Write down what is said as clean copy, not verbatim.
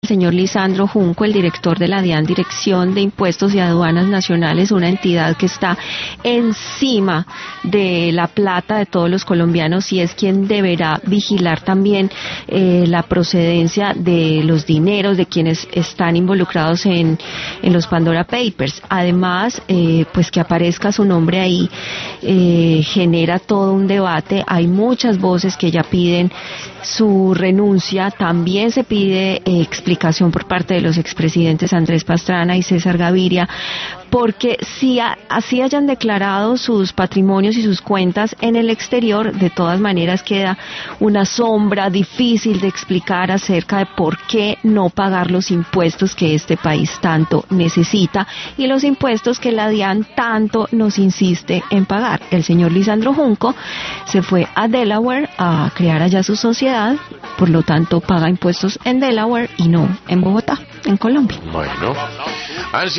señor Lisandro Junco, el director de la DIAN, Dirección de Impuestos y Aduanas Nacionales, una entidad que está encima de la plata de todos los colombianos y es quien deberá vigilar también la procedencia de los dineros de quienes están involucrados en los Pandora Papers. Además, pues que aparezca su nombre ahí genera todo un debate. Hay muchas voces que ya piden su renuncia. También se pide explicación por parte de los expresidentes Andrés Pastrana y César Gaviria, porque si así hayan declarado sus patrimonios y sus cuentas en el exterior, de todas maneras queda una sombra difícil de explicar acerca de por qué no pagar los impuestos que este país tanto necesita y los impuestos que la DIAN tanto nos insiste en pagar. El señor Lisandro Junco se fue a Delaware a crear allá su sociedad, por lo tanto paga impuestos en Delaware y no en Bogotá, en Colombia. Bueno.